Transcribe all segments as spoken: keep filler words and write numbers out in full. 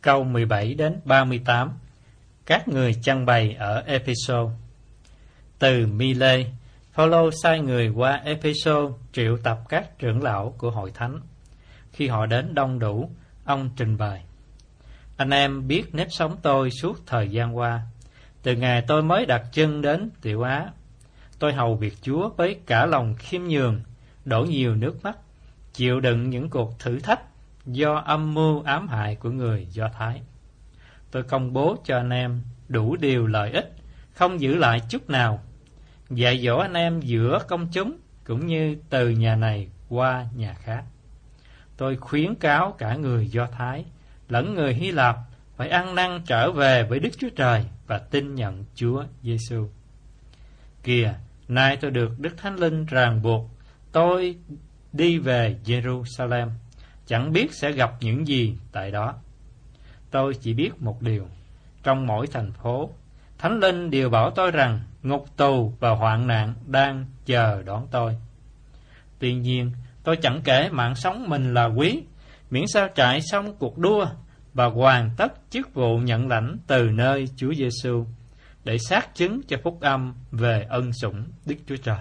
câu mười bảy đến ba mươi tám. Các người chăn bày ở Ephesos. Từ Mi-lê, Phao-lô sai người qua Ephesos triệu tập các trưởng lão của hội thánh. Khi họ đến đông đủ, ông trình bày: Anh em biết nếp sống tôi suốt thời gian qua. Từ ngày tôi mới đặt chân đến Tiểu Á, tôi hầu việc Chúa với cả lòng khiêm nhường, đổ nhiều nước mắt, chịu đựng những cuộc thử thách do âm mưu ám hại của người Do Thái. Tôi công bố cho anh em đủ điều lợi ích, không giữ lại chút nào, dạy dỗ anh em giữa công chúng, cũng như từ nhà này qua nhà khác. Tôi khuyến cáo cả người Do Thái lẫn người Hy Lạp phải ăn năn trở về với Đức Chúa Trời và tin nhận Chúa Giêsu. Kìa, nay tôi được Đức Thánh Linh ràng buộc, tôi đi về Jerusalem, chẳng biết sẽ gặp những gì tại đó. Tôi chỉ biết một điều, trong mỗi thành phố, Thánh Linh điều bảo tôi rằng ngục tù và hoạn nạn đang chờ đón tôi. Tuy nhiên, tôi chẳng kể mạng sống mình là quý, miễn sao chạy xong cuộc đua và hoàn tất chức vụ nhận lãnh từ nơi Chúa Giêsu, để xác chứng cho phúc âm về ân sủng Đức Chúa Trời.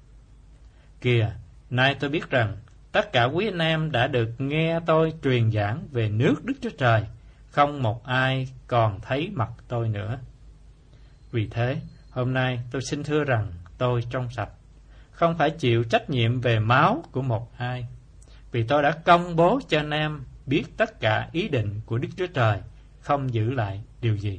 Kìa, nay tôi biết rằng tất cả quý anh em đã được nghe tôi truyền giảng về nước Đức Chúa Trời, không một ai còn thấy mặt tôi nữa. Vì thế, hôm nay tôi xin thưa rằng tôi trong sạch, không phải chịu trách nhiệm về máu của một ai, vì tôi đã công bố cho anh em biết tất cả ý định của Đức Chúa Trời, không giữ lại điều gì.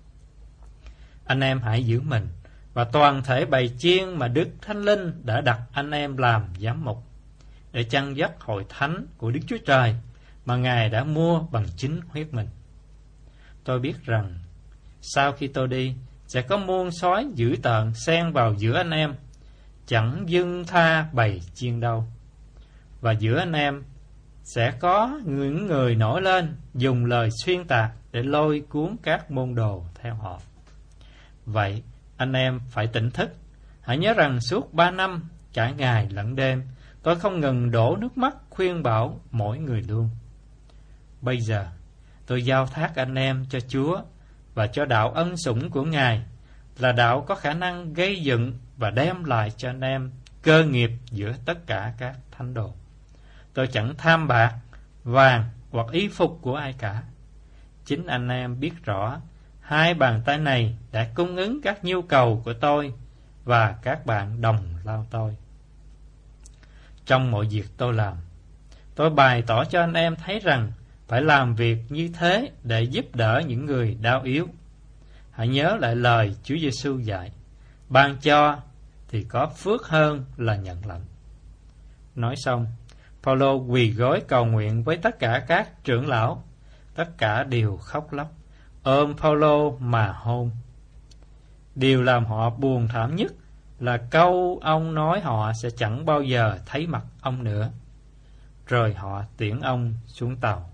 Anh em hãy giữ mình và toàn thể bầy chiên mà Đức Thánh Linh đã đặt anh em làm giám mục, để chăn dắt hội thánh của Đức Chúa Trời mà Ngài đã mua bằng chính huyết mình. Tôi biết rằng sau khi tôi đi, sẽ có muôn sói dữ tợn xen vào giữa anh em, chẳng dưng tha bầy chiên đâu. Và giữa anh em sẽ có những người nổi lên dùng lời xuyên tạc để lôi cuốn các môn đồ theo họ. Vậy anh em phải tỉnh thức. Hãy nhớ rằng suốt ba năm, cả ngày lẫn đêm, tôi không ngừng đổ nước mắt khuyên bảo mỗi người luôn. Bây giờ tôi giao thác anh em cho Chúa và cho đạo ân sủng của Ngài, là đạo có khả năng gây dựng và đem lại cho anh em cơ nghiệp giữa tất cả các thánh đồ. Tôi chẳng tham bạc, vàng hoặc y phục của ai cả. Chính anh em biết rõ, hai bàn tay này đã cung ứng các nhu cầu của tôi và các bạn đồng lao tôi. Trong mọi việc tôi làm, tôi bày tỏ cho anh em thấy rằng phải làm việc như thế để giúp đỡ những người đau yếu. Hãy nhớ lại lời Chúa Giêsu dạy: ban cho thì có phước hơn là nhận lãnh. Nói xong, Phao-lô quỳ gối cầu nguyện với tất cả các trưởng lão. Tất cả đều khóc lóc, ôm Phao-lô mà hôn. Điều làm họ buồn thảm nhất là câu ông nói họ sẽ chẳng bao giờ thấy mặt ông nữa. Rồi họ tiễn ông xuống tàu.